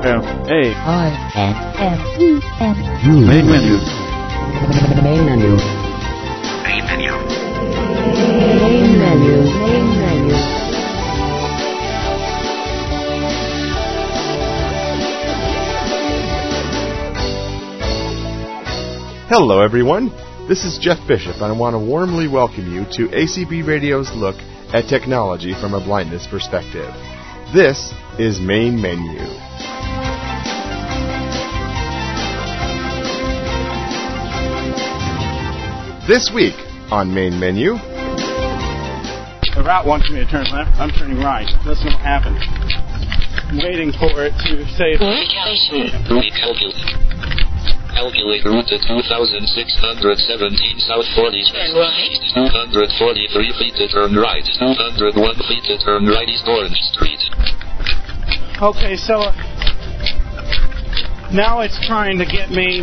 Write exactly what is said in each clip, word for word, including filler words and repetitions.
M A I N M E N U Main menu. Main menu. Main menu. Main menu. Main menu. Hello everyone, this is Jeff Bishop and I want to warmly welcome you to A C B Radio's look at technology from a blindness perspective. This is Main Menu. This week on Main Menu... The route wants me to turn left, I'm turning right. Listen what happens. I'm waiting for it to say... Recalculate. Calculate route to two thousand six hundred seventeen South forty Turn right. two hundred forty-three feet to turn right. two hundred one feet to turn right East Orange Street. Okay, so... Uh, now it's trying to get me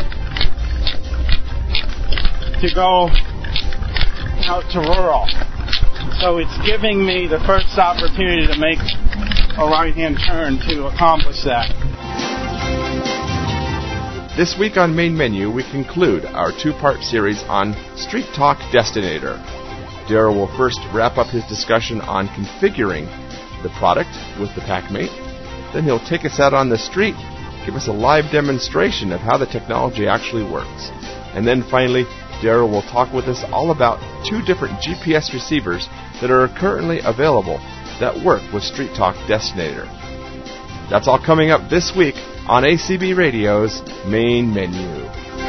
to go out to rural. So it's giving me the first opportunity to make a right-hand turn to accomplish that. This week on Main Menu, we conclude our two-part series on Street Talk Destinator. Darrell will first wrap up his discussion on configuring the product with the PackMate. Then he'll take us out on the street, give us a live demonstration of how the technology actually works. And then finally, Darrell will talk with us all about two different G P S receivers that are currently available that work with Street Talk Destinator. That's all coming up this week on A C B Radio's Main Menu.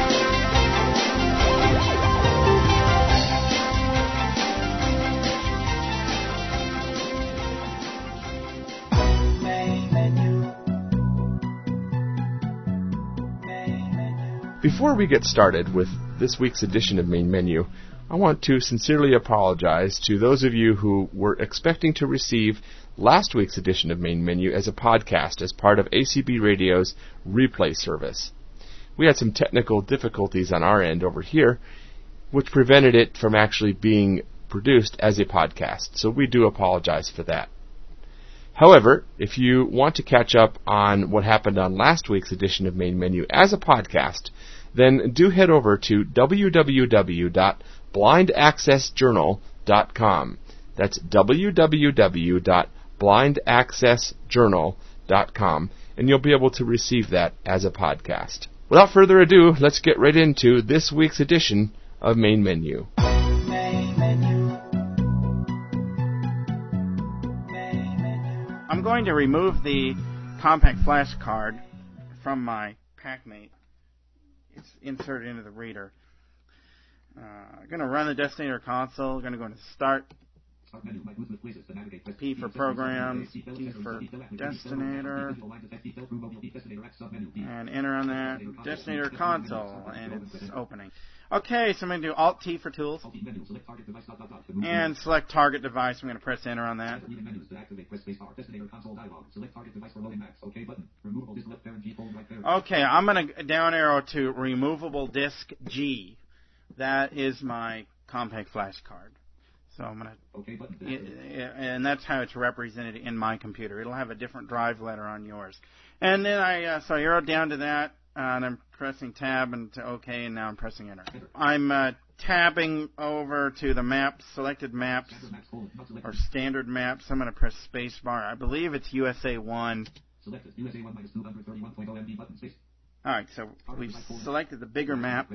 Before we get started with this week's edition of Main Menu, I want to sincerely apologize to those of you who were expecting to receive last week's edition of Main Menu as a podcast as part of A C B Radio's replay service. We had some technical difficulties on our end over here, which prevented it from actually being produced as a podcast, so we do apologize for that. However, if you want to catch up on what happened on last week's edition of Main Menu as a podcast, then do head over to w w w dot blind access journal dot com. That's w w w dot blind access journal dot com, and you'll be able to receive that as a podcast. Without further ado, let's get right into this week's edition of Main Menu. Main menu. I'm going to remove the compact flash card from my PackMate. It's inserted into the reader. Uh, I'm going to run the Destinator console. I'm going to go into Start. P for Programs, T for Destinator, and enter on that Destinator console, and it's opening. Okay, so I'm going to do Alt-T for Tools, and select Target Device. I'm going to press Enter on that. Okay, I'm going to down arrow to Removable Disk G. That is my compact flash card. So I'm going to, and that's how it's represented in my computer. It'll have a different drive letter on yours. And then I, uh, so I arrowed down to that, uh, and I'm pressing Tab and to OK, and now I'm pressing Enter. I'm uh, tabbing over to the maps, selected maps, or standard maps. I'm going to press Spacebar. I believe it's U S A one. All right, so we've selected the bigger map.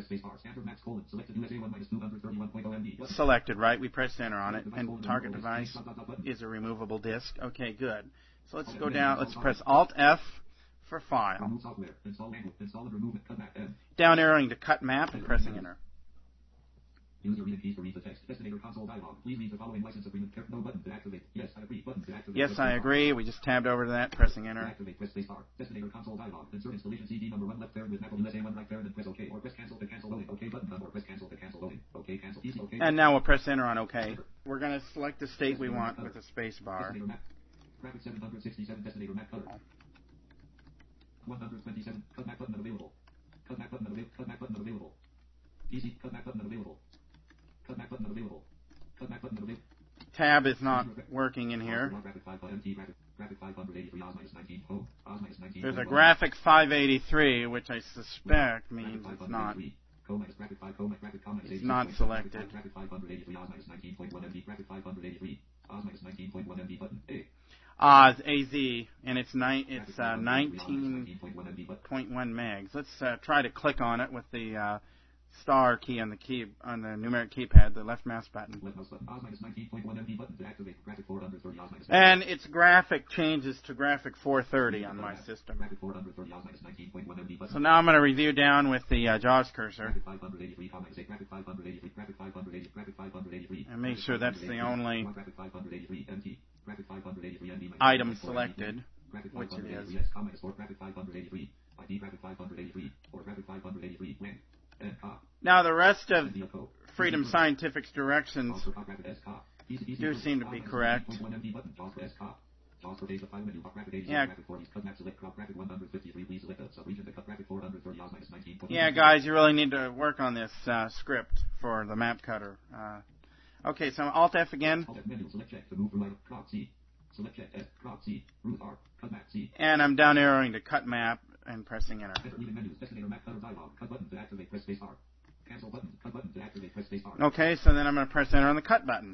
Selected, right? We pressed Enter on it, and target device is a removable disk. Okay, good. So let's go down. Let's press Alt F for File. Down arrowing to Cut Map and pressing Enter. User read and keys to read the text. Destinator console dialog. Please read the following license agreement. No button to activate. Yes, I agree. Button to activate. Yes, I agree. We just tabbed over to that, pressing Enter. Activate. Press space bar. Destinator console dialog. Insert installation C D number one left parent with Apple U S A one right parent and press OK. Or press cancel to cancel loading. OK button or press cancel to cancel loading. OK cancel. Easy OK. And now we'll press Enter on OK. We're going to select the state we want with the space bar. Destinator map. Graphic seven hundred sixty-seven. Destinator map color. one hundred twenty-seven. Cut map button available. Cut map button available. Cut map button available. Easy. Cut map button available. Cut map button available. Cut map button available. tab is not working in here. There's a graphic five eighty-three, which I suspect means it's not. It's not selected. Oz A Z, and it's ni- it's uh, nineteen point one megs. Let's uh, try to click on it with the uh, star key on the key on the numeric keypad, the left mouse button. And its graphic changes to graphic four thirty on my system. So now I'm going to review down with the uh, JAWS cursor and make sure that's the only item selected, which it is. Now the rest of Freedom Scientific's directions do seem to be correct. Yeah. Yeah, guys, you really need to work on this uh, script for the map cutter. Uh, okay, so Alt F again. And I'm down arrowing to cut map and pressing enter. Okay, so then I'm going to press enter on the cut button.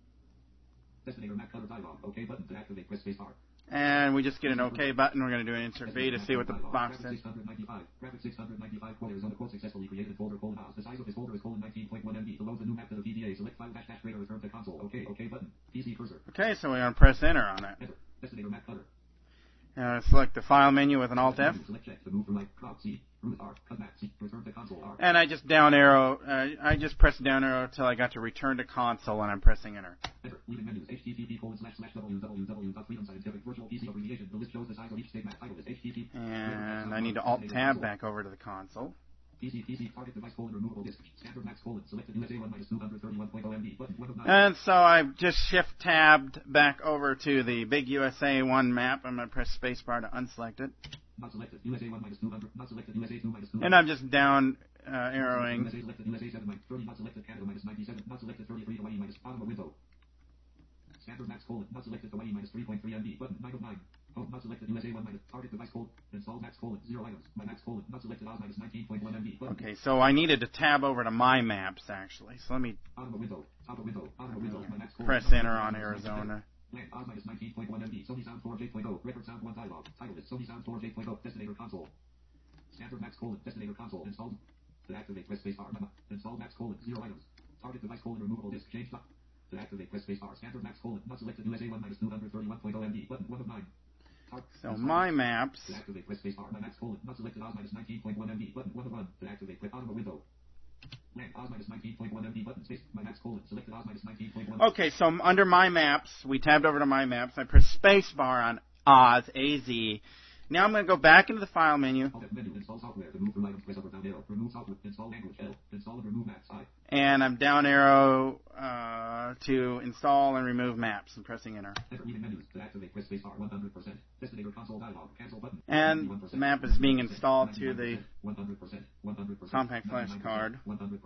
And we just get an OK button. We're going to do an insert V to see what the box says. Okay, so we're going to press enter on that. And select the file menu with an Alt F. And I just down arrow, uh, I just press down arrow until I got to return to console, and I'm pressing enter. And I need to Alt Tab back over to the console. And so I've just Shift Tabbed back over to the big U S A one map. I'm going to press spacebar to unselect it. And I'm just down uh, arrowing. Okay, so I needed to tab over to My Maps, actually. So let me press enter on Arizona. So My Maps. Okay, so under My Maps, we tabbed over to My Maps. I press spacebar on Oz, A Z. Now I'm going to go back into the file menu. And I'm down arrow uh, to install and remove maps and pressing enter. And the map is being installed to the compact flash card.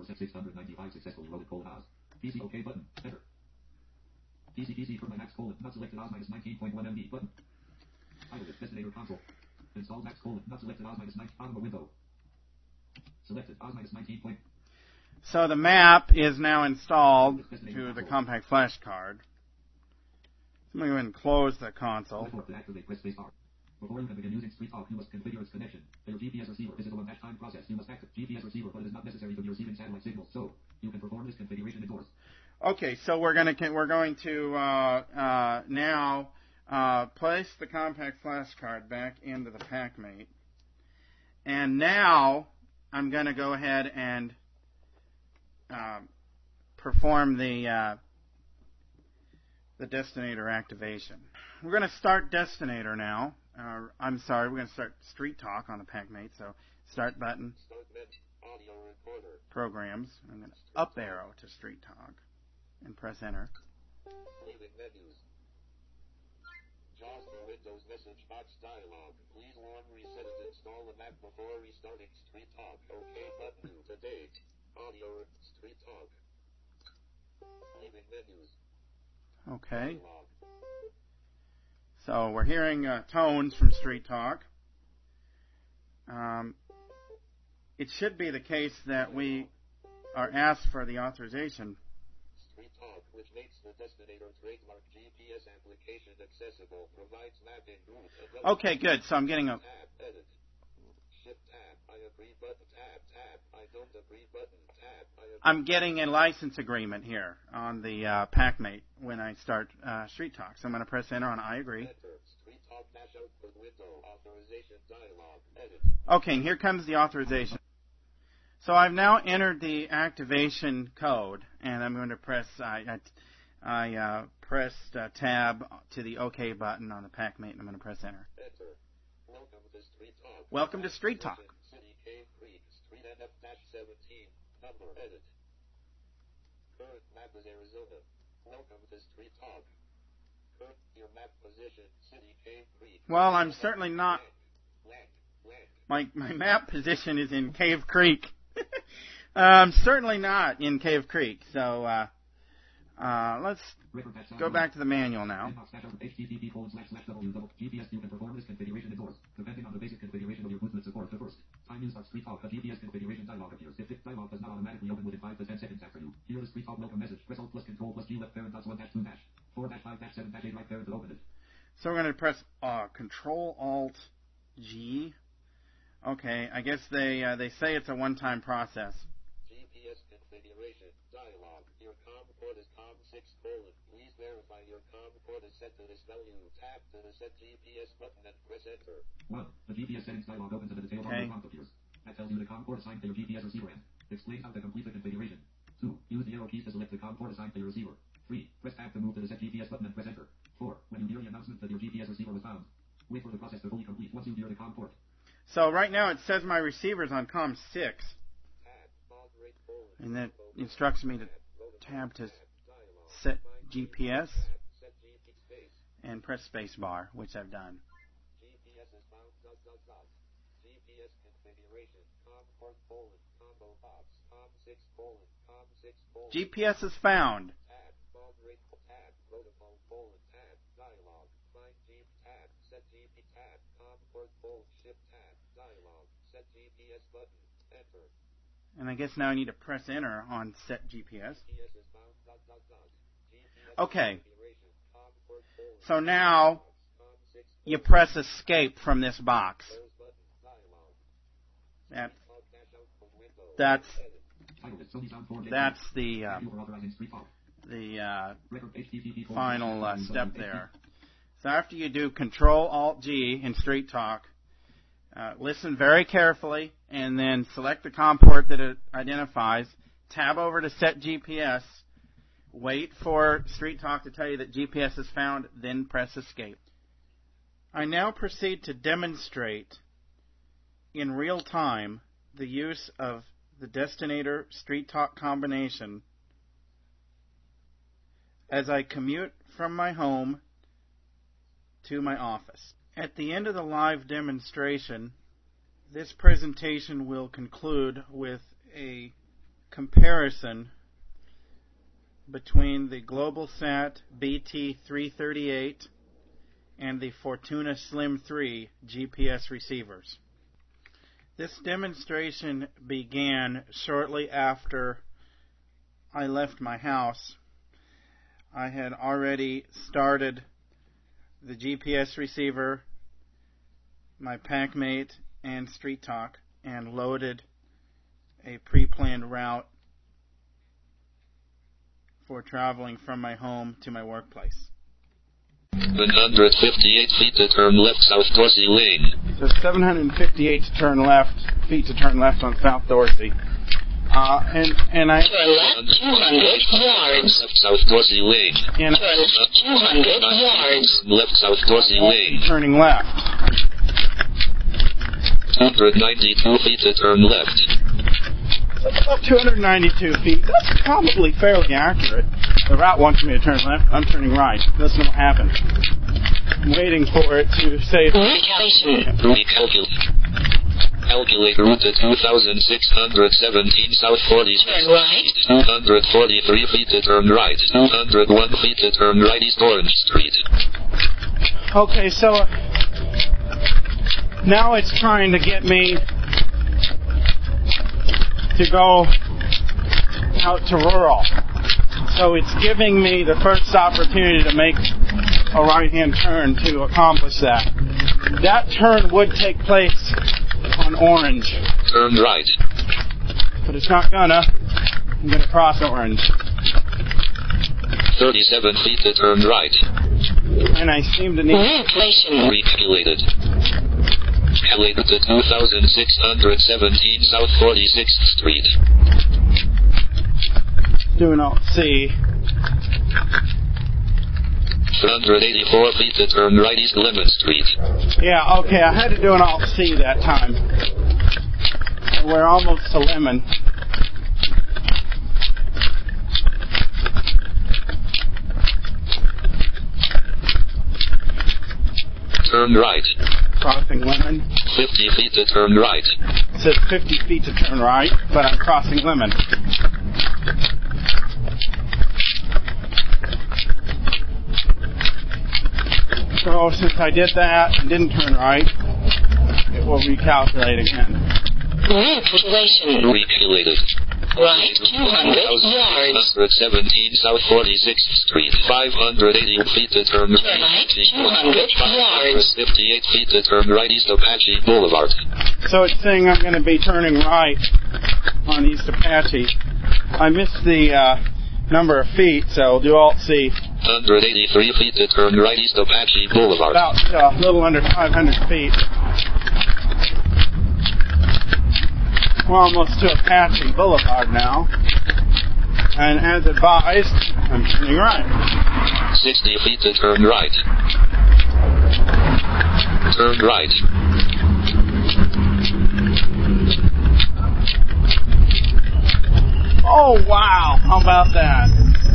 Destinator console. Install max colon. Not selected. Oz minus nine. On the window. Selected. Oz minus nineteen point. So the map is now installed to the compact flash card. So I'm going to go ahead and close the console. Before you can begin using StreetTalk, you must configure its connection. The G P S receiver is a match time process. You must activate G P S receiver, but it is not necessary to be receiving satellite signals. So you can perform this configuration indoors. Okay, so we're going to we're going to uh, uh, now. Uh, place the compact flash card back into the PackMate. And now I'm going to go ahead and uh, perform the uh, the Destinator activation. We're going to start Destinator now. Uh, I'm sorry, we're going to start StreetTalk on the PackMate. So Start button, audio recorder. Programs. I'm going to up arrow to StreetTalk and press enter. Leaving menus. JAWS for Windows message box dialog. Please warn reset and install the map before restarting StreetTalk. OK button to date. Audio StreetTalk. Leaving menus. Okay. So we're hearing uh, tones from Street Talk. Um, it should be the case that we are asked for the authorization. Street Talk, which makes the Destinator trademark G P S application accessible, provides mapping route. Okay, good. So I'm getting a... Tab, edit. Shift tab, I agree button, tab, tab, I don't agree button, tab, I agree. I'm getting a license agreement here on the uh, PackMate when I start uh, Street Talk. So I'm going to press enter on I agree. Enter. Street Talk dash output window, authorization dialog, edit. Okay, and here comes the authorization. So I've now entered the activation code, and I'm going to press, I, I, I uh, pressed uh, tab to the OK button on the PackMate, and I'm going to press enter. Enter. Welcome to Street Talk. Welcome to Street Talk. City Cave Creek, Street N F seventeen, number, edit. Current map is Arizona. Welcome to Street Talk. Current your map position, City Cave Creek. Well, I'm certainly not. My my map position is in Cave Creek. um, certainly not in Cave Creek. So uh, uh, let's go back to the manual now. H T T P colon slash slash W G P S you can perform this configuration indoors, depending on the basic configuration of your movement support. The first time you start Street Talk, a G P S configuration dialog appears. If this dialog does not automatically open within five to ten seconds after you hear the Street Talk welcome message, press Alt plus Control plus G left parent dots one dash two dash four dash five dash seven dash eight right parent to open it. So we're going to press uh, Control Alt G. Okay, I guess they uh, they say it's a one-time process. G P S configuration dialog. Your COM port is COM six colon. Please verify your COM port is set to this value. Tap to the set G P S button and press enter. One. The G P S settings dialog opens and the detail bar prompt appears. That tells you the COM port assigned to your G P S receiver end. Explains how to complete the configuration. Two. Use the arrow keys to select the COM port assigned to your receiver. Three. Press tab to move to the set G P S button and press enter. Four. When you hear the announcement that your G P S receiver was found, wait for the process to fully complete once you hear the COM port. So right now it says my receiver's on COM six, and that instructs me to tab to set G P S and press space bar, which I've done. G P S is found dot dot dot. G P S configuration COM port colon combo box COM six colon COM six colon. G P S is found. Tab baud rate tab protocol colon tab dialog find G tab set G P tab COM port colon shift tab dialog set G P S button enter. And I guess now I need to press enter on set G P S. G P S is found dot dot dot. G P S Okay. configuration COM port colon. So now COM six you press escape from this box. close button dialog. That, Talk dash output window. that's Title is Sony Sound four. that's the uh, Thank you for authorizing Street Talk. the uh, Record H T T P colon final uh, slash step W there. So after you do Control Alt G in Street Talk, uh, listen very carefully, and then select the COM port that it identifies. Tab over to Set G P S. Wait for Street Talk to tell you that G P S is found, then press Escape. I now proceed to demonstrate in real time the use of the Destinator Street Talk combination as I commute from my home to my office. At the end of the live demonstration, this presentation will conclude with a comparison between the GlobalSat B T three thirty-eight and the Fortuna Slim three G P S receivers. This demonstration began shortly after I left my house. I had already started the G P S receiver, my PackMate, and Street Talk, and loaded a pre-planned route for traveling from my home to my workplace. one hundred fifty-eight feet to turn left South Dorsey Lane. So seven hundred fifty-eight to turn left, feet to turn left on South Dorsey. Uh, and, and I... Turn left two hundred yards. Left South Dorsey Lane. And Turn left two hundred yards. Left South Dorsey Lane. turning left. two hundred ninety-two feet to turn left. About two hundred ninety-two feet. That's probably fairly accurate. The route wants me to turn left. I'm turning right. That's not what happened. I'm waiting for it to say... Recalculation. Recalculate. Calculate route to two thousand six hundred seventeen South forty. Turn right. two hundred forty-three feet to turn right. two hundred one feet to turn right East Orange Street. Okay, so uh, now it's trying to get me to go out to rural. So it's giving me the first opportunity to make a right-hand turn to accomplish that. That turn would take place on Orange. Turn right. But it's not gonna. I'm gonna cross Orange. thirty-seven feet to turn right. And I seem to need... Recalculation. Recalculated. Calculated to two thousand six hundred seventeen South forty-sixth Street. Do an Alt-C. one hundred eighty-four feet to turn right East Lemon Street. Yeah, okay, I had to do an Alt-C that time. We're almost to Lemon. Turn right. Crossing Lemon. fifty feet to turn right. It says fifty feet to turn right, but I'm crossing Lemon. So since I did that and didn't turn right, it will recalculate again. Recalculation. Recalculated. Right two hundred yards. one hundred seventeen South forty-sixth Street. five hundred eighty feet to turn right. Right two hundred yards. fifty-eight feet to turn right East Apache Boulevard. So it's saying I'm going to be turning right on East Apache. I missed the uh, number of feet, so do Alt-C. one hundred eighty-three feet to turn right East Apache Boulevard. About uh, a little under five hundred feet. We're almost to Apache Boulevard now. And as advised, I'm turning right. sixty feet to turn right. Turn right. Oh, wow. How about that?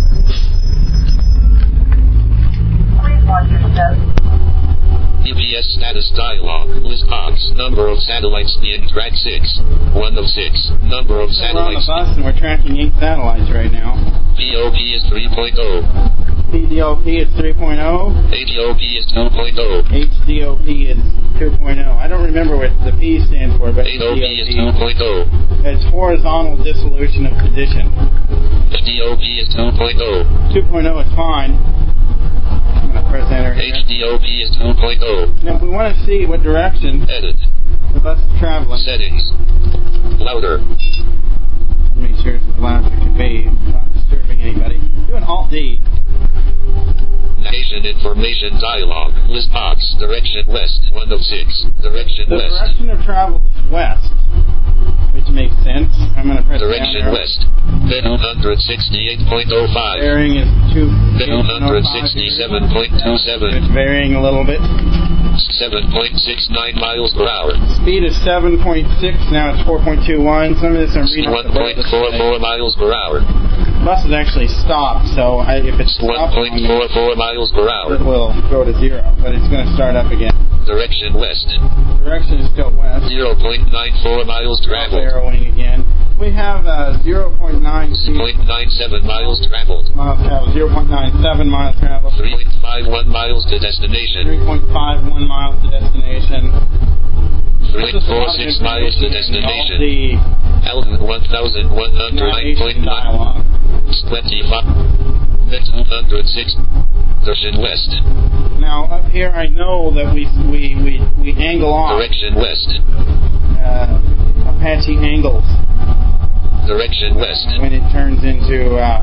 G P S status dialog. List box. Number of satellites in track six. One of six. Number of We're on the satellites. bus and we're tracking eight satellites right now. P O P is three point oh. P D O P is three point oh. A D O P is two point oh. H D O P is two point oh. I don't remember what the P stands for, but A D O P is two point oh. It's horizontal dissolution of position. D O P is two point oh. two point oh is fine. I'm going to press enter here. H D O P is two point oh. Now we want to see what direction Edit. the bus is traveling. Settings. Louder. Make sure it's as loud as it can be. It's not disturbing anybody. Do an Alt-D. Navigation information dialog. List box. Direction west. One of six. Direction The west. direction of travel is west, which makes sense. I'm going to press Direction down arrow. west. two hundred sixty-eight point oh five. Bearing is two. two hundred sixty-seven point two seven. It's varying a little bit. seven point six nine miles per hour. Speed is seven point six. Now it's four point two one. Some of this I'm reading off one the point board. four four miles per hour. The bus has actually stopped, so I, if it's one stopped, point four four miles per hour. it will go to zero, but it's going to start up again. Direction west. Direction is still west. zero point nine four miles traveled. Arrowing again. We have uh, zero point nine zero point nine seven miles traveled. miles traveled. zero point nine seven miles traveled. three point five one miles to destination. three point five one miles to destination. three point four six miles to destination. The Altitude one thousand one hundred nine point nine. dialogue. twenty-five. two hundred six. Direction west. Now up here, I know that we we we, we angle off. Direction west. Uh, Apache angles Direction west. when it turns into uh,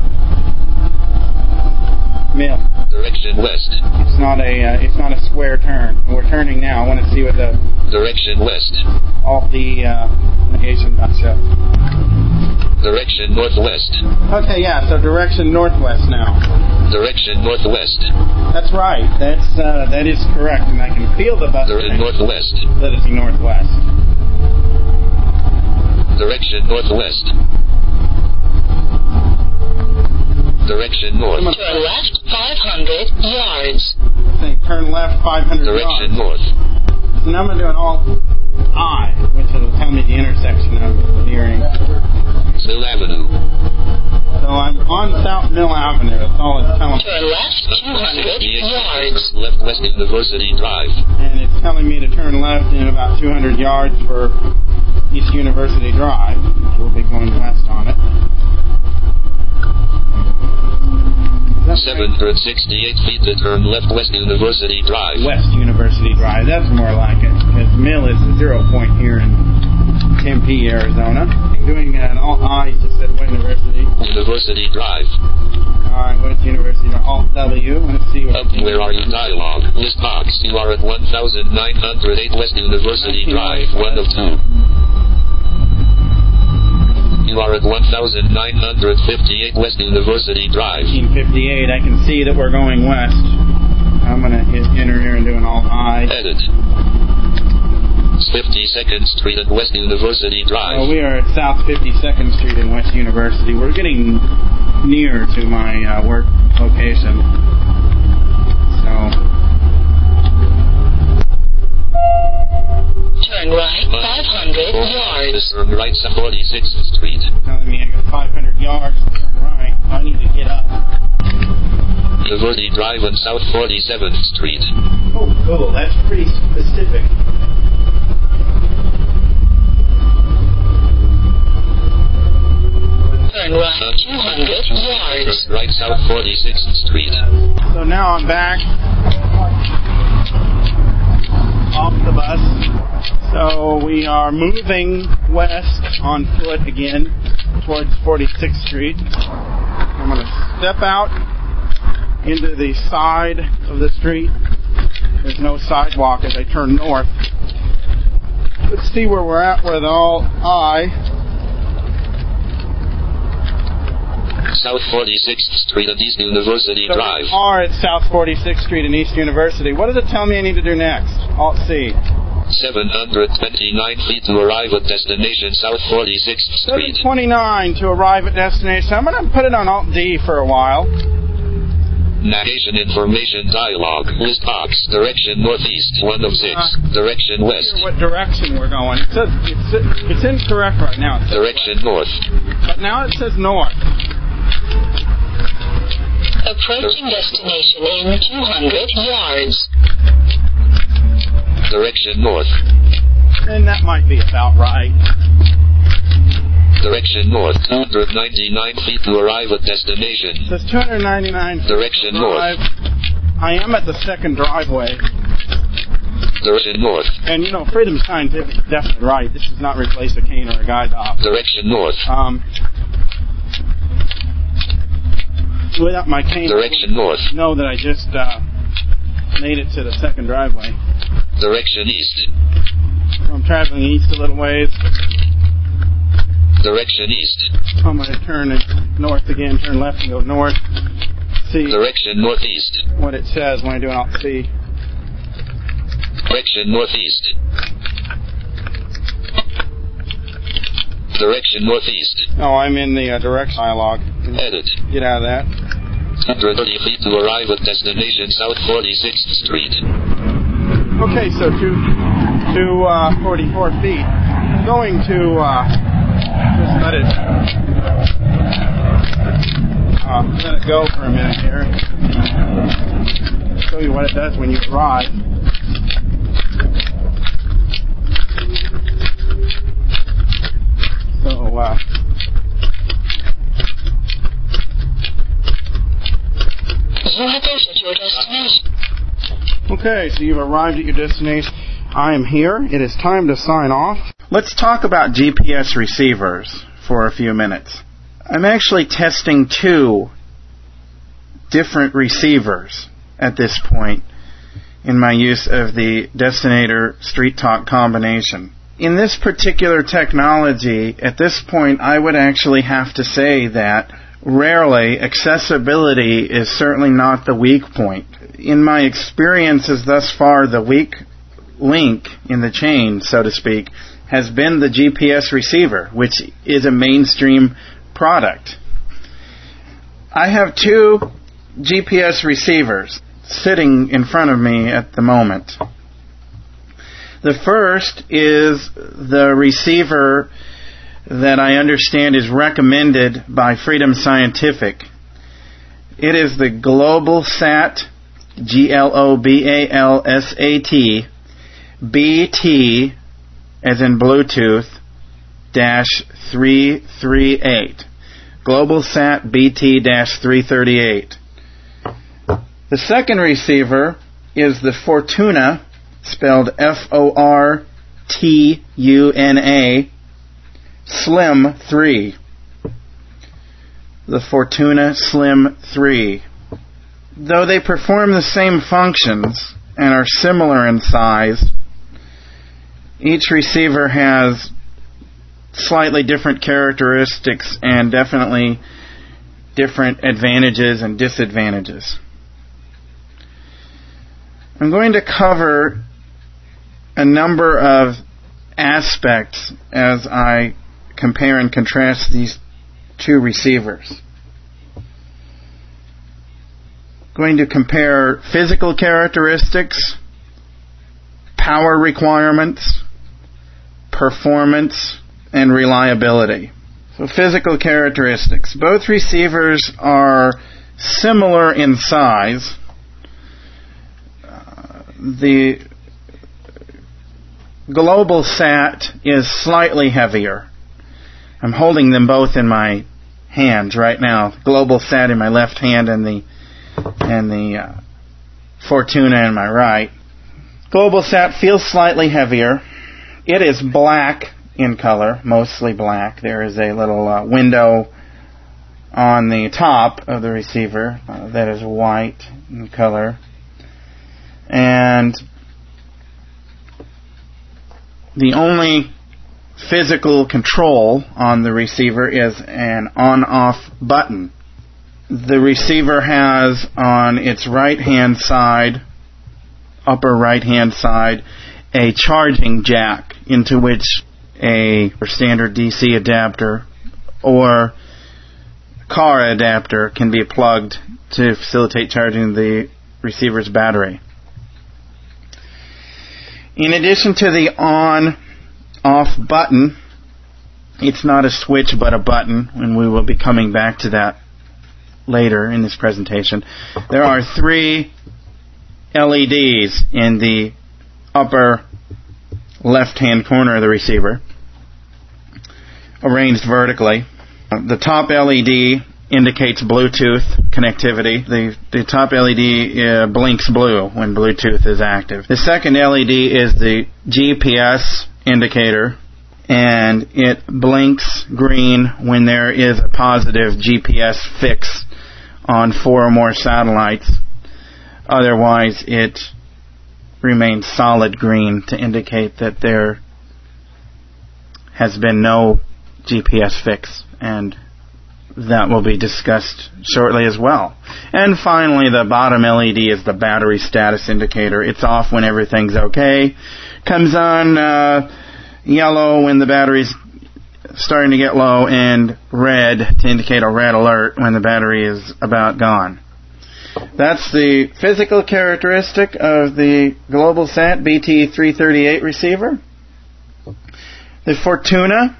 mill. Direction west. It's not a uh, it's not a square turn. We're turning now. I want to see what the Direction west. all the uh, negation got show. Direction northwest. Okay, yeah. So direction northwest now. Direction northwest. That's right. That's uh, that is correct, and I can feel the bus Direction turning. northwest. Let it be northwest. Direction northwest. Direction north. Turn left five hundred yards. Say turn left five hundred Direction yards. north. So now I'm going to do an Alt I, which will tell telling me the intersection I'm nearing. Mill Avenue. So I'm on South Mill Avenue. That's all it's telling me. Turn left two hundred yards. Left West University Drive. And it's telling me to turn left in about two hundred yards for East University Drive. We'll be going west on it. seven hundred sixty-eight feet to turn left West University Drive. West University Drive. That's more like it. Because Mill is a zero point here in Tempe, Arizona. I'm doing an Alt-I to said West University. University Drive. Alright, West University Drive. Alt-W. Let's see what... Up, where are you? Dialogue. List box. You are at one thousand nine hundred eight West University Drive. One of two. You are at one thousand nine hundred fifty-eight West University Drive. nineteen fifty-eight. I can see that we're going west. I'm going to hit enter here and do an Alt-I. Edit. fifty-second Street at West University Drive. Well, we are at South fifty-second Street in West University. We're getting near to my uh, work location. So... Turn right five hundred yards. Turn right forty-sixth Street. Telling me I got five hundred yards to turn right. I need to get up. University Drive on South forty-seventh Street. Oh, cool. That's pretty specific. Turn right two hundred yards. Turn right South forty-sixth Street. So now I'm back off the bus. So we are moving west on foot again towards forty-sixth Street. I'm going to step out into the side of the street. There's no sidewalk as I turn north. Let's see where we're at with Alt-I. South forty-sixth Street at East University So Drive. we are at South forty-sixth Street and East University. What does it tell me I need to do next? Alt-C. seven hundred twenty-nine feet to arrive at destination South forty-sixth Street. seven twenty-nine to arrive at destination. I'm going to put it on Alt-D for a while. Navigation information dialog. List box. Direction northeast. One of six. Uh, Direction west. What direction we're going? It says it's, it's incorrect right now. It says Direction north. But now it says north. Approaching destination in two hundred yards. Direction north. And that might be about right. Direction north. two hundred ninety-nine feet to arrive at destination. It says two hundred ninety-nine feet Direction to drive. I am at the second driveway. Direction north. And, you know, Freedom Scientific is definitely right. This does not replace a cane or a guide dog. Direction north. Um, without my cane, Direction north. I know that I just uh, made it to the second driveway. Direction east. So I'm traveling east a little ways. Direction east. I'm going to turn north again, turn left and go north. See Direction northeast. what it says when I do an Alt-C. Direction northeast. Direction northeast. Oh, I'm in the uh, direction dialog. Edit. Get out of that. one hundred thirty feet to arrive at destination South forty-sixth Street. Okay, so to to uh, forty-four feet. I'm going to uh, just let it uh, let it go for a minute here. Show you what it does when you arrive. So uh, You have entered your destination. okay, so you've arrived at your destination. I am here. It is time to sign off. Let's talk about G P S receivers for a few minutes. I'm actually testing two different receivers at this point in my use of the Destinator Street Talk combination. In this particular technology, at this point, I would actually have to say that rarely accessibility is certainly not the weak point. In my experiences thus far, the weak link in the chain, so to speak, has been the G P S receiver, which is a mainstream product. I have two G P S receivers sitting in front of me at the moment. The first is the receiver that I understand is recommended by Freedom Scientific. It is the GlobalSat, G L O B A L S A T, B T, as in Bluetooth, dash three thirty-eight. GlobalSat B T dash three thirty-eight. The second receiver is the Fortuna, spelled F O R T U N A, Slim three. The Fortuna Slim three. Though they perform the same functions and are similar in size, each receiver has slightly different characteristics and definitely different advantages and disadvantages. I'm going to cover a number of aspects as I compare and contrast these two receivers. Going to compare physical characteristics, power requirements, performance, and reliability. So physical characteristics. Both receivers are similar in size. Uh, the GlobalSat is slightly heavier. I'm holding them both in my hands right now. GlobalSat in my left hand and the and the uh, Fortuna in my right. GlobalSat feels slightly heavier. It is black in color, mostly black. There is a little uh, window on the top of the receiver uh, that is white in color. And the only physical control on the receiver is an on-off button. The receiver has on its right-hand side, upper right-hand side, a charging jack into which a standard D C adapter or car adapter can be plugged to facilitate charging the receiver's battery. In addition to the on-off button, it's not a switch but a button, and we will be coming back to that later in this presentation. There are three L E Ds in the upper left-hand corner of the receiver, arranged vertically. The top L E D indicates Bluetooth connectivity. The, the top L E D uh, blinks blue when Bluetooth is active. The second L E D is the G P S indicator, and it blinks green when there is a positive G P S fix on four or more satellites. Otherwise, it remains solid green to indicate that there has been no G P S fix, and that will be discussed shortly as well. And finally, the bottom L E D is the battery status indicator. It's off when everything's okay. Comes on uh, yellow when the battery's starting to get low, and red to indicate a red alert when the battery is about gone. That's the physical characteristic of the GlobalSat B T three thirty-eight receiver. The Fortuna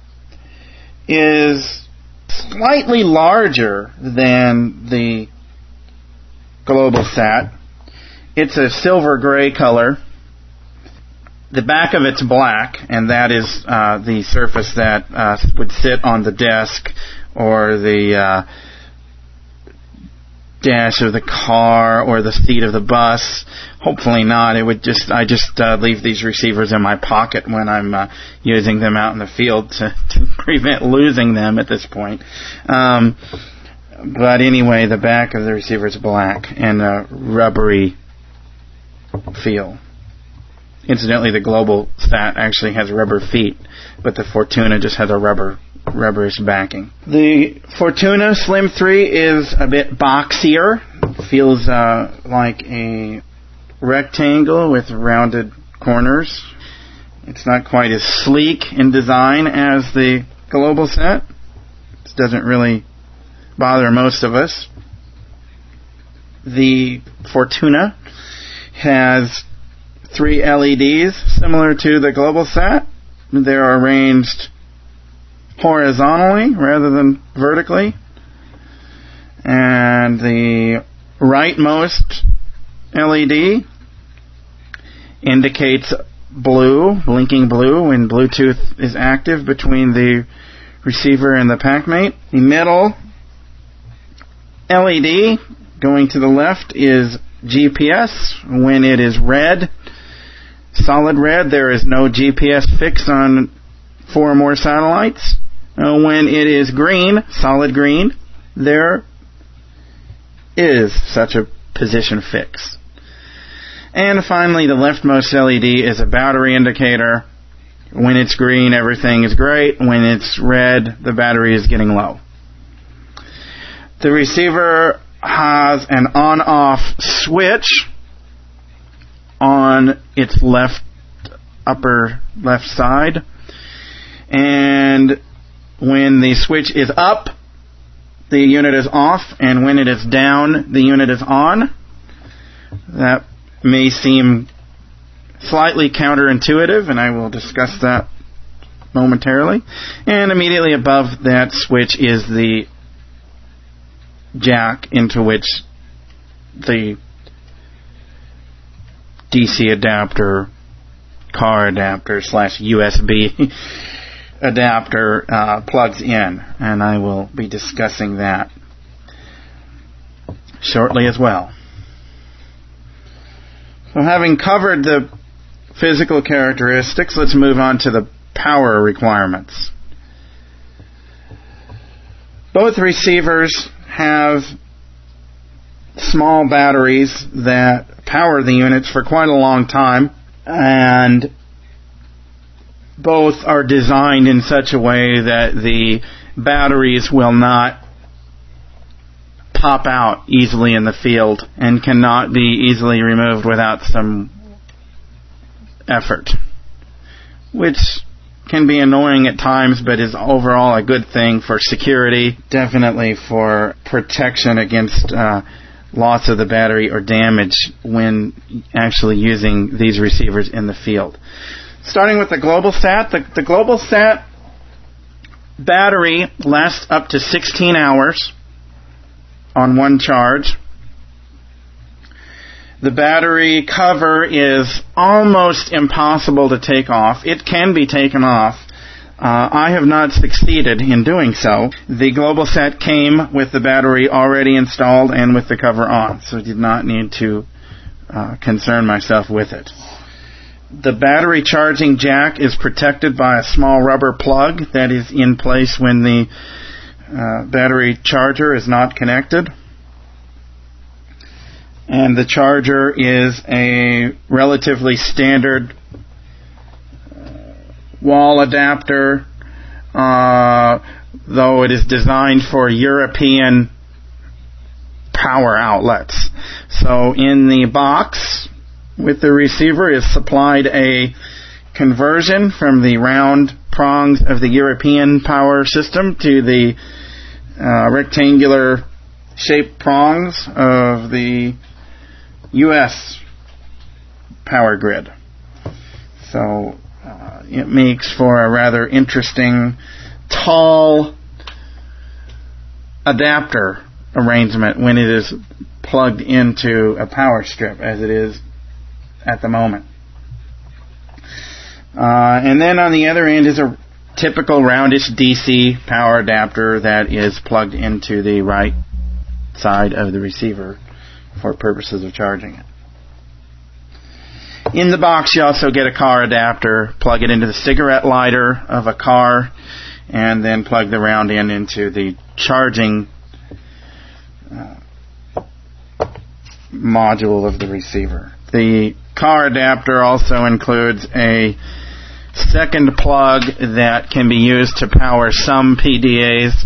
is slightly larger than the GlobalSat. It's a silver gray color. The back of it's black, and that is uh, the surface that uh, would sit on the desk or the uh, dash of the car or the seat of the bus. Hopefully not. It would just I just uh, leave these receivers in my pocket when I'm uh, using them out in the field to, to prevent losing them at this point. Um, but anyway, the back of the receiver is black and a rubbery feel. Incidentally, the GlobalSat actually has rubber feet, but the Fortuna just has a rubber rubberish backing. The Fortuna Slim three is a bit boxier. Feels uh, like a rectangle with rounded corners. It's not quite as sleek in design as the GlobalSat. This doesn't really bother most of us. The Fortuna has three L E Ds, similar to the GlobalSat. They're arranged horizontally rather than vertically. And the rightmost L E D indicates blue, blinking blue, when Bluetooth is active between the receiver and the PackMate. The middle L E D going to the left is G P S. When it is red, solid red, there is no G P S fix on four or more satellites. Uh, when it is green, solid green, there is such a position fix. And finally, the leftmost L E D is a battery indicator. When it's green, everything is great. When it's red, the battery is getting low. The receiver has an on-off switch on its left upper left side. And when the switch is up, the unit is off, and when it is down, the unit is on. That may seem slightly counterintuitive, and I will discuss that momentarily. And immediately above that switch is the jack into which the D C adapter, car adapter slash U S B adapter uh, plugs in, and I will be discussing that shortly as well. So having covered the physical characteristics, let's move on to the power requirements. Both receivers have small batteries that power the units for quite a long time, and both are designed in such a way that the batteries will not pop out easily in the field and cannot be easily removed without some effort, which can be annoying at times, but is overall a good thing for security, definitely for protection against uh, loss of the battery or damage when actually using these receivers in the field. Starting with the GlobalSat, the, the GlobalSat battery lasts up to sixteen hours on one charge. The battery cover is almost impossible to take off. It can be taken off. Uh, I have not succeeded in doing so. The GlobalSat came with the battery already installed and with the cover on, so I did not need to uh, concern myself with it. The battery charging jack is protected by a small rubber plug that is in place when the uh, battery charger is not connected. And the charger is a relatively standard uh, wall adapter, uh, though it is designed for European power outlets. So in the box with the receiver is supplied a conversion from the round prongs of the European power system to the uh, rectangular shaped prongs of the U S power grid. So uh, it makes for a rather interesting tall adapter arrangement when it is plugged into a power strip, as it is at the moment. Uh, and then on the other end is a typical roundish D C power adapter that is plugged into the right side of the receiver for purposes of charging it. In the box you also get a car adapter, plug it into the cigarette lighter of a car, and then plug the round end into the charging uh, module of the receiver. The car adapter also includes a second plug that can be used to power some P D As.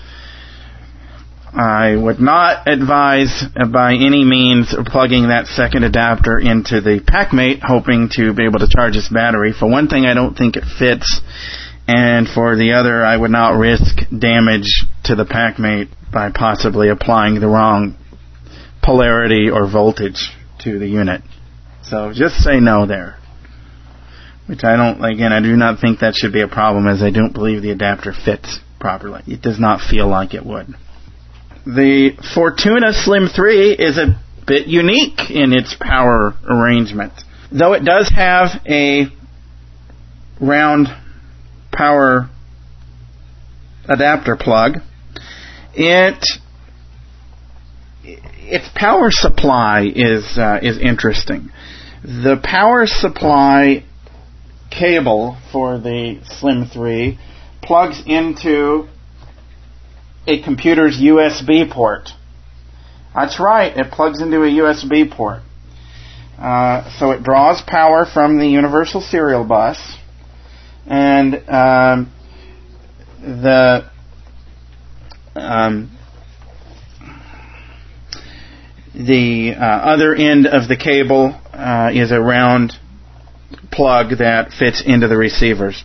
I would not advise by any means plugging that second adapter into the PackMate hoping to be able to charge its battery. For one thing, I don't think it fits, and for the other, I would not risk damage to the PackMate by possibly applying the wrong polarity or voltage to the unit. So just say no there. Which I don't, again, I do not think that should be a problem, as I don't believe the adapter fits properly. It does not feel like it would. The Fortuna Slim three is a bit unique in its power arrangement. Though it does have a round power adapter plug, it its power supply is uh, is interesting. The power supply cable for the Slim three plugs into a computer's U S B port. That's right, it plugs into a U S B port. Uh, so it draws power from the universal serial bus, and um, the um, the uh, other end of the cable uh, is a round plug that fits into the receiver's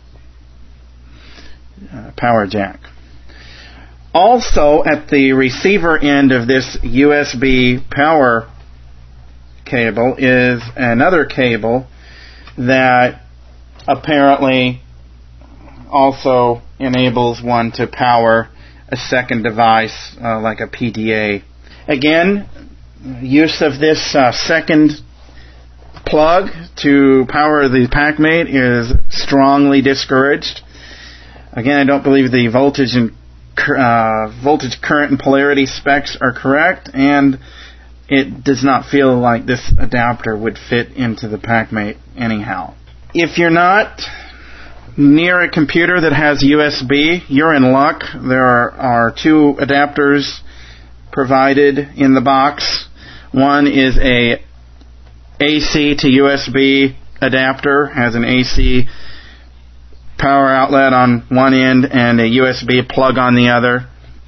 uh, power jack. Also, at the receiver end of this U S B power cable is another cable that apparently also enables one to power a second device uh, like a P D A. Again, use of this uh, second plug to power the PackMate is strongly discouraged. Again, I don't believe the voltage and uh, voltage, current, and polarity specs are correct, and it does not feel like this adapter would fit into the PackMate anyhow. If you're not near a computer that has U S B, you're in luck. There are, are two adapters provided in the box. One is a A C to U S B adapter, has an A C power outlet on one end and a U S B plug on the other,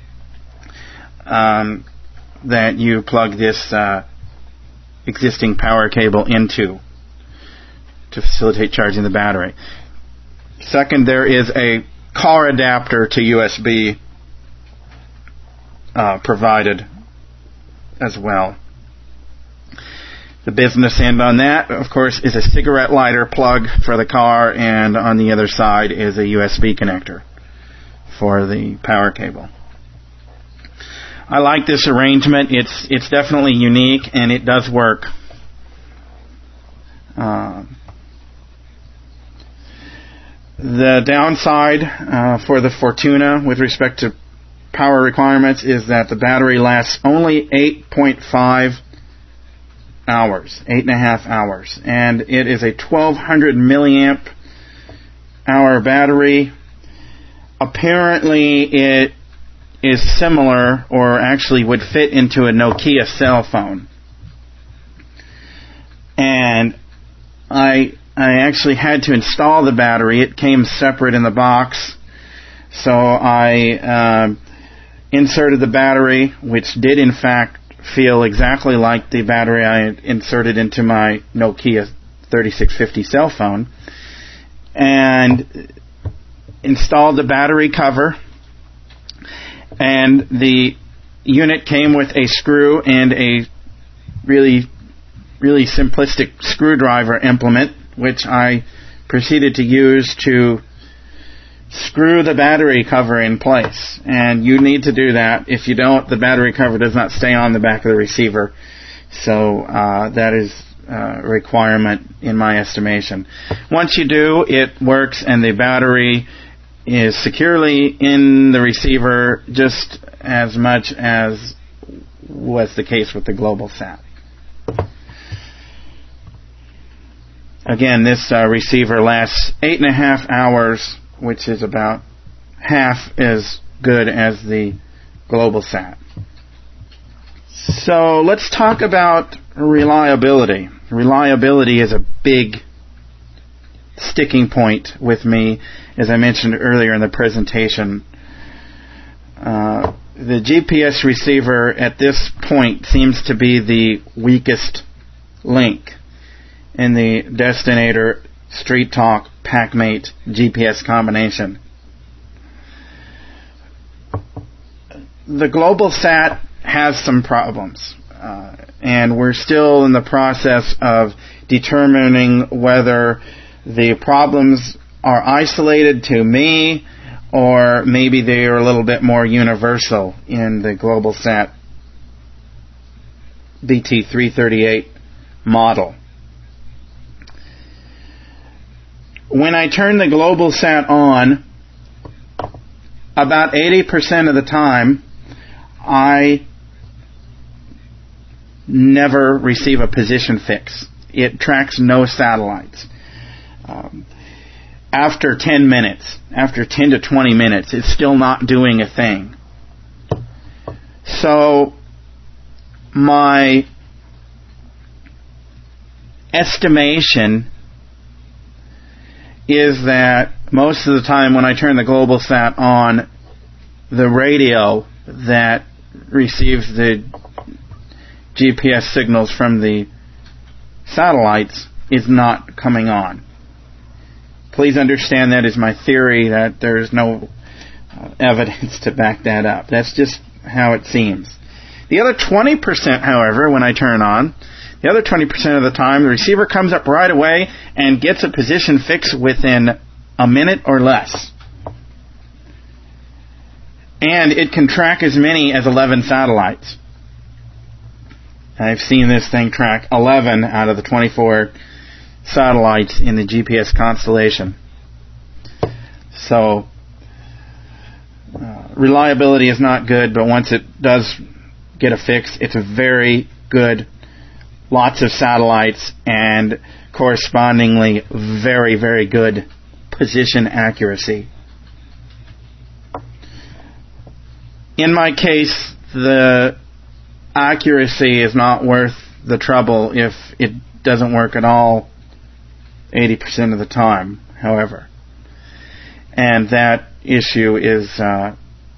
um, that you plug this uh, existing power cable into to facilitate charging the battery. Second, there is a car adapter to U S B uh, provided as well. The business end on that, of course, is a cigarette lighter plug for the car, and on the other side is a U S B connector for the power cable. I like this arrangement. It's it's definitely unique, and it does work. Uh, the downside uh, for the Fortuna with respect to power requirements is that the battery lasts only eight point five hours, eight and a half hours, and it is a twelve hundred milliamp hour battery. Apparently, it is similar, or actually would fit into a Nokia cell phone. And I I actually had to install the battery. It came separate in the box, so I uh, inserted the battery, which did in fact feel exactly like the battery I had inserted into my Nokia thirty-six fifty cell phone, and installed the battery cover. And the unit came with a screw and a really, really simplistic screwdriver implement, which I proceeded to use to screw the battery cover in place. And you need to do that. If you don't, the battery cover does not stay on the back of the receiver. So uh, that is uh, a requirement in my estimation. Once you do, it works, and the battery is securely in the receiver just as much as was the case with the GlobalSat. Again, this uh, receiver lasts eight and a half hours, which is about half as good as the GlobalSat. So let's talk about reliability. Reliability is a big sticking point with me, as I mentioned earlier in the presentation. Uh, the G P S receiver at this point seems to be the weakest link in the Destinator Street Talk PackMate G P S combination. The GlobalSat has some problems, uh, and we're still in the process of determining whether the problems are isolated to me or maybe they are a little bit more universal in the GlobalSat B T three thirty-eight model. When I turn the GlobalSat on, about eighty percent of the time, I never receive a position fix. It tracks no satellites. Um, after ten minutes, after ten to twenty minutes, it's still not doing a thing. So, my estimation is that most of the time when I turn the GlobalSat on, the radio that receives the G P S signals from the satellites is not coming on. Please understand that is my theory, that there's no uh, evidence to back that up. That's just how it seems. The other twenty percent, however, when I turn on, the other twenty percent of the time, the receiver comes up right away and gets a position fix within a minute or less. And it can track as many as eleven satellites. I've seen this thing track eleven out of the twenty-four satellites in the G P S constellation. So, uh, reliability is not good, but once it does get a fix, it's a very good, lots of satellites, and correspondingly very, very good position accuracy. In my case, the accuracy is not worth the trouble if it doesn't work at all eighty percent of the time, however. And that issue is uh,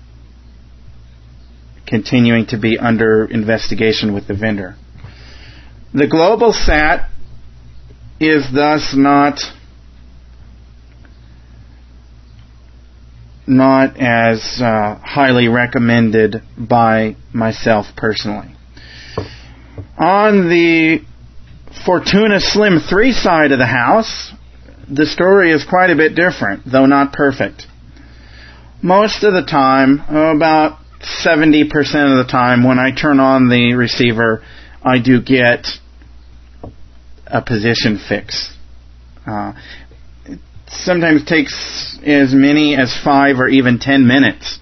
continuing to be under investigation with the vendor. The GlobalSat is thus not not as uh, highly recommended by myself personally. On the Fortuna Slim three side of the house, the story is quite a bit different, though not perfect. Most of the time, about seventy percent of the time, when I turn on the receiver, I do get a position fix. Uh, it sometimes takes as many as five or even ten minutes.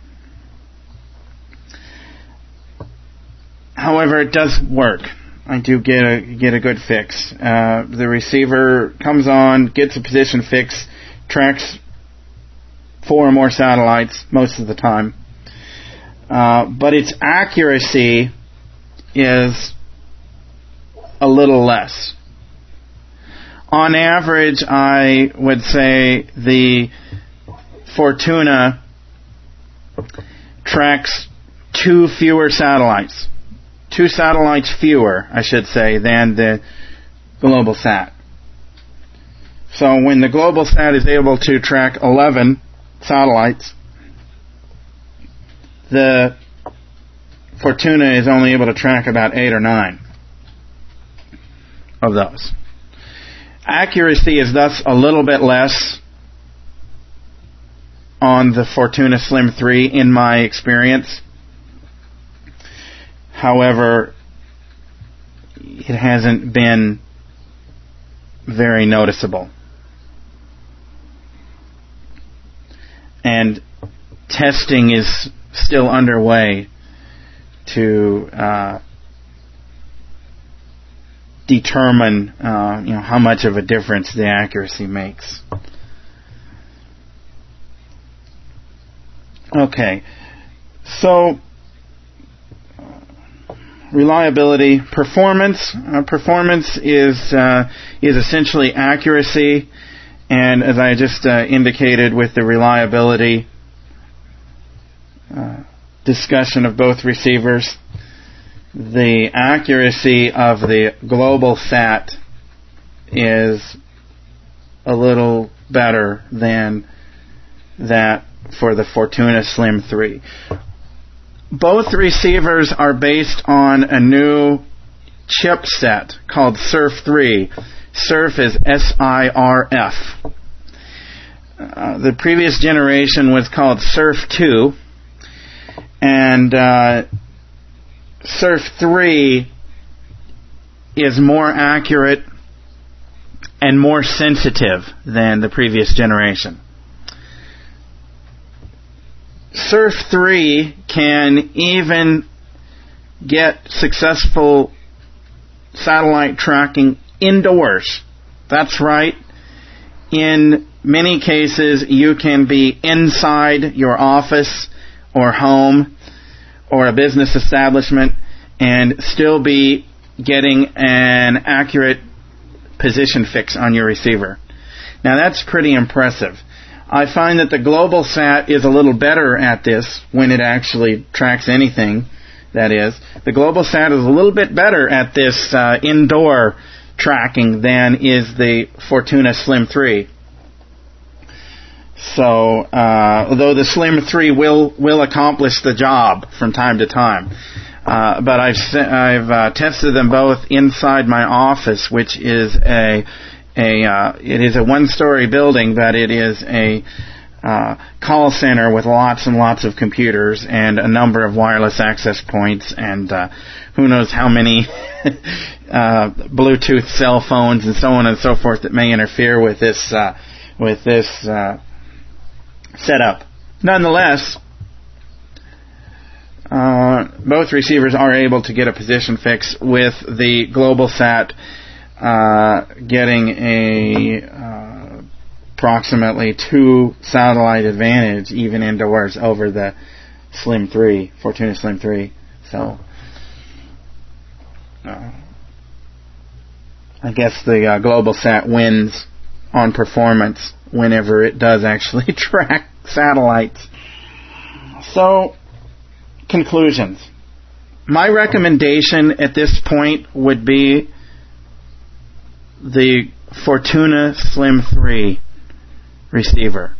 However, it does work. I do get a get a good fix. Uh, the receiver comes on, gets a position fix, tracks four or more satellites most of the time. Uh, but its accuracy is a little less. On average, I would say the Fortuna tracks two fewer satellites. Two satellites fewer, I should say, than the GlobalSat. So when the GlobalSat is able to track eleven satellites, the Fortuna is only able to track about eight or nine of those. Accuracy is thus a little bit less on the Fortuna Slim three in my experience. However, it hasn't been very noticeable. And testing is still underway to uh, determine uh, you know, how much of a difference the accuracy makes. Okay, so reliability, performance. Uh, performance is uh, is essentially accuracy, and as I just uh, indicated with the reliability uh, discussion of both receivers, the accuracy of the GlobalSat is a little better than that for the Fortuna Slim three. Both receivers are based on a new chipset called SIRF three. SIRF is S I R F. Uh, the previous generation was called SIRF two, and uh, SIRF three is more accurate and more sensitive than the previous generation. SIRF three can even get successful satellite tracking indoors. That's right. In many cases, you can be inside your office or home or a business establishment and still be getting an accurate position fix on your receiver. Now that's pretty impressive. I find that the GlobalSat is a little better at this when it actually tracks anything, that is. The GlobalSat is a little bit better at this uh, indoor tracking than is the Fortuna Slim three. So, uh, although the Slim three will will accomplish the job from time to time, uh, but I've I've uh, tested them both inside my office, which is a a uh, it is a one-story building, but it is a uh, call center with lots and lots of computers and a number of wireless access points, and uh, who knows how many uh, Bluetooth cell phones and so on and so forth that may interfere with this uh, with this uh, setup. Nonetheless, uh, both receivers are able to get a position fix with the GlobalSat uh, getting a uh, approximately two satellite advantage even indoors over the Slim three, Fortuna Slim three. So, uh, I guess the uh, GlobalSat wins on performance whenever it does actually track satellites. So, conclusions. My recommendation at this point would be the Fortuna Slim three receiver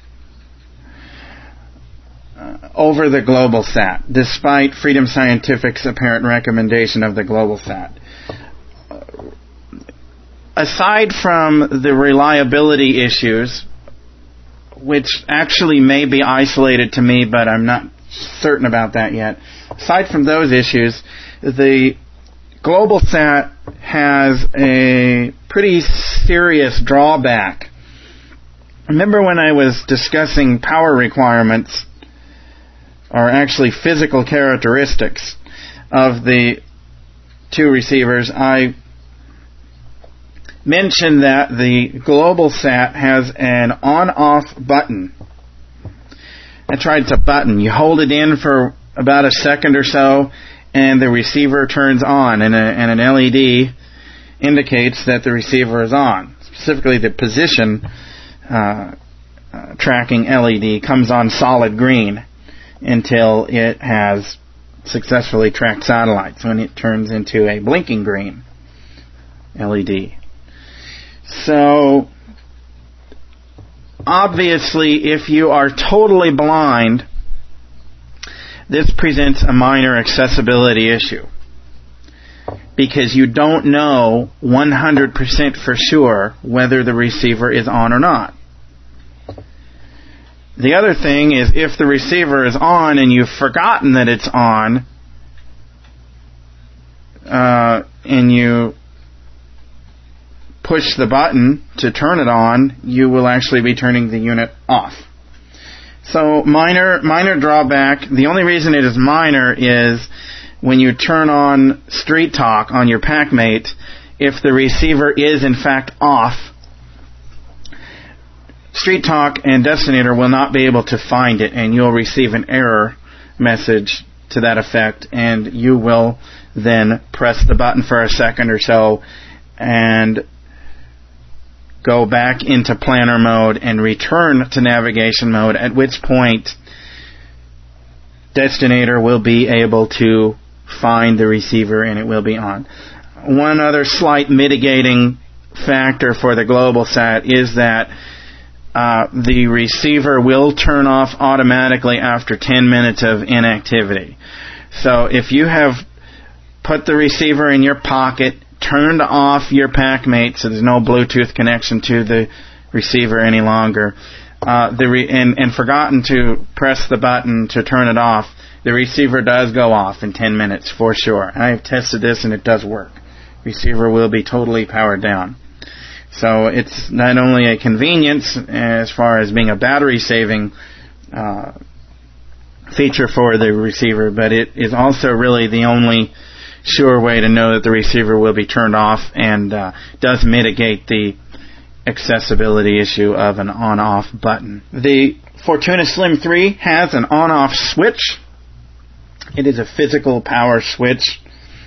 uh, over the GlobalSat, despite Freedom Scientific's apparent recommendation of the GlobalSat. Uh, aside from the reliability issues, which actually may be isolated to me, but I'm not certain about that yet. Aside from those issues, the GlobalSat has a pretty serious drawback. Remember when I was discussing power requirements, or actually physical characteristics of the two receivers, I mentioned that the GlobalSat has an on-off button. That's right, it's a button. You hold it in for about a second or so, and the receiver turns on, and, a, and an L E D indicates that the receiver is on. Specifically, the position uh, uh, tracking L E D comes on solid green until it has successfully tracked satellites, when it turns into a blinking green L E D. So, obviously, if you are totally blind, this presents a minor accessibility issue, because you don't know one hundred percent for sure whether the receiver is on or not. The other thing is, if the receiver is on and you've forgotten that it's on, uh, and you push the button to turn it on, you will actually be turning the unit off. So minor minor drawback. The only reason it is minor is when you turn on Street Talk on your PackMate, if the receiver is in fact off, Street Talk and Destinator will not be able to find it, and you'll receive an error message to that effect, and you will then press the button for a second or so and go back into planner mode and return to navigation mode, at which point Destinator will be able to find the receiver and it will be on. One other slight mitigating factor for the GlobalSat is that uh, the receiver will turn off automatically after ten minutes of inactivity. So if you have put the receiver in your pocket, turned off your PackMate so there's no Bluetooth connection to the receiver any longer, uh, the re- and, and forgotten to press the button to turn it off, the receiver does go off in ten minutes for sure. I have tested this and it does work. Receiver will be totally powered down. So it's not only a convenience as far as being a battery-saving uh, feature for the receiver, but it is also really the only sure way to know that the receiver will be turned off and uh, does mitigate the accessibility issue of an on-off button. The Fortuna Slim three has an on-off switch. It is a physical power switch.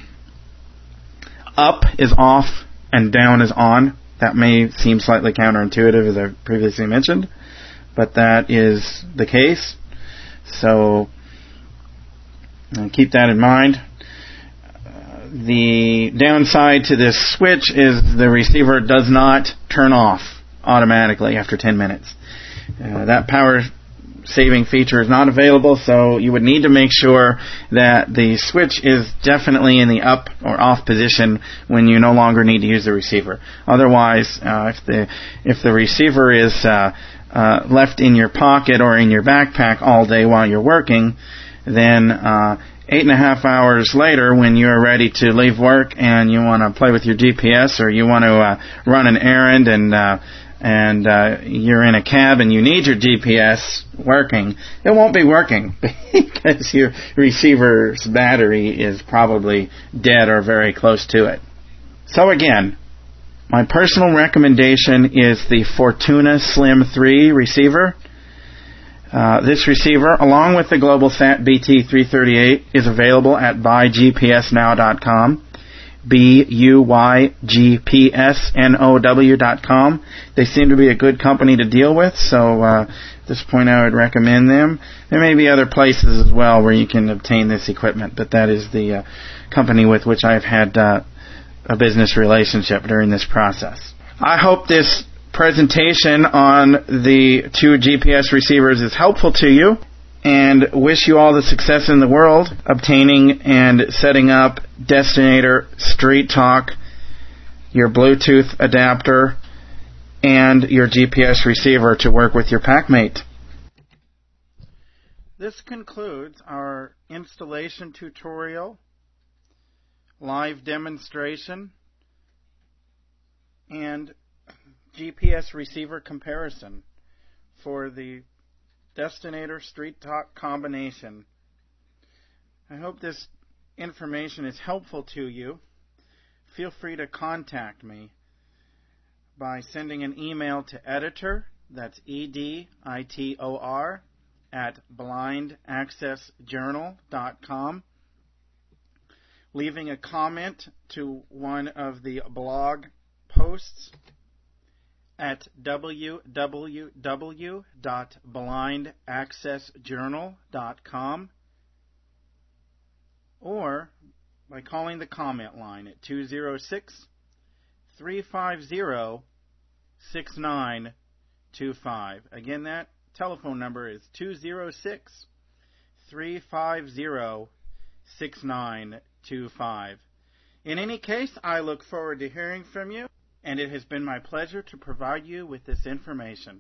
Up is off and down is on. That may seem slightly counterintuitive, as I previously mentioned, but that is the case. So uh, keep that in mind. Uh, the downside to this switch is the receiver does not turn off automatically after ten minutes. Uh, that power saving feature is not available, so you would need to make sure that the switch is definitely in the up or off position when you no longer need to use the receiver. Otherwise, uh, if the if the receiver is uh, uh, left in your pocket or in your backpack all day while you're working, then uh, eight and a half hours later, when you're ready to leave work and you want to play with your G P S or you want to uh, run an errand and uh, and uh, you're in a cab and you need your G P S working, it won't be working because your receiver's battery is probably dead or very close to it. So again, my personal recommendation is the Fortuna Slim three receiver. Uh, this receiver, along with the GlobalSat B T three thirty-eight, is available at buy G P S now dot com. B U Y G P S N O W dot com. They seem to be a good company to deal with, so uh, at this point I would recommend them. There may be other places as well where you can obtain this equipment, but that is the uh, company with which I've had uh, a business relationship during this process. I hope this presentation on the two G P S receivers is helpful to you, and wish you all the success in the world obtaining and setting up Destinator, Street Talk, your Bluetooth adapter, and your G P S receiver to work with your PackMate. This concludes our installation tutorial, live demonstration, and G P S receiver comparison for the Destinator Street Talk combination. I hope this information is helpful to you. Feel free to contact me by sending an email to editor, that's E D I T O R, at blind access journal dot com, leaving a comment to one of the blog posts at w w w dot blind access journal dot com, or by calling the comment line at two zero six, three five zero, six nine two five. Again, that telephone number is two zero six, three five zero, six nine two five. In any case, I look forward to hearing from you, and it has been my pleasure to provide you with this information.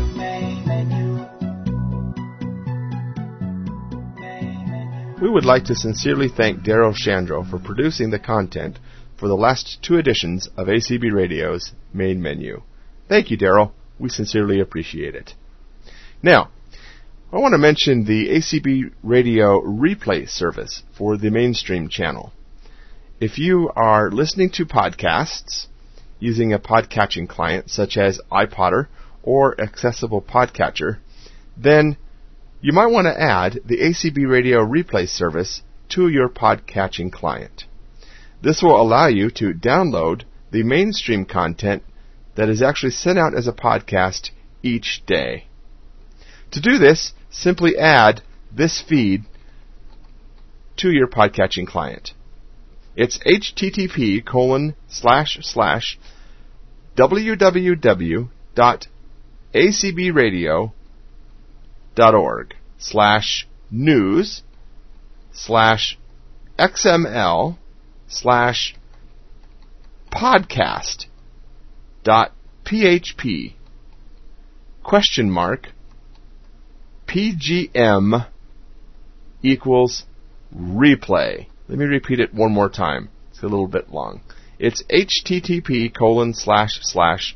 We would like to sincerely thank Darrell Shandro for producing the content for the last two editions of A C B Radio's Main Menu. Thank you, Darrell. We sincerely appreciate it. Now, I want to mention the A C B Radio replay service for the mainstream channel. If you are listening to podcasts using a podcatching client such as iPodder or Accessible Podcatcher, then you might want to add the A C B Radio replay service to your podcatching client. This will allow you to download the mainstream content that is actually sent out as a podcast each day. To do this, simply add this feed to your podcatching client. It's http colon slash slash www dot acbradio dot org slash news slash xml slash podcast dot php question mark pgm equals replay. Let me repeat it one more time. It's a little bit long. It's http colon slash slash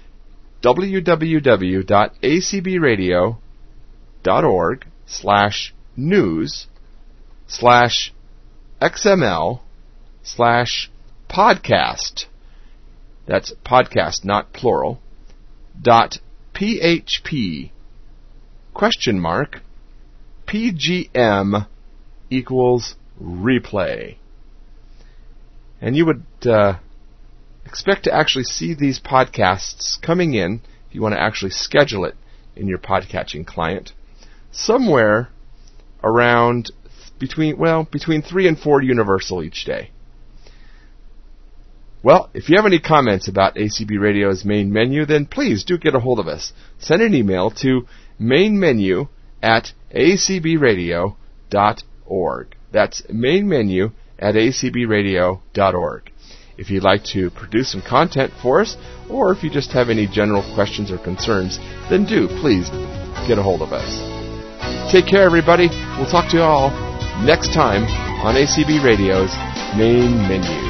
www.acbradio.org slash news slash xml slash podcast. That's podcast, not plural. Dot php question mark pgm equals replay. And you would uh, expect to actually see these podcasts coming in, if you want to actually schedule it in your podcatching client, somewhere around between, well, between three and four Universal each day. Well, if you have any comments about A C B Radio's main menu, then please do get a hold of us. Send an email to mainmenu at a c b radio dot org. That's mainmenu at a c b radio dot org. If you'd like to produce some content for us, or if you just have any general questions or concerns, then do please get a hold of us. Take care, everybody. We'll talk to you all next time on A C B Radio's Main Menu.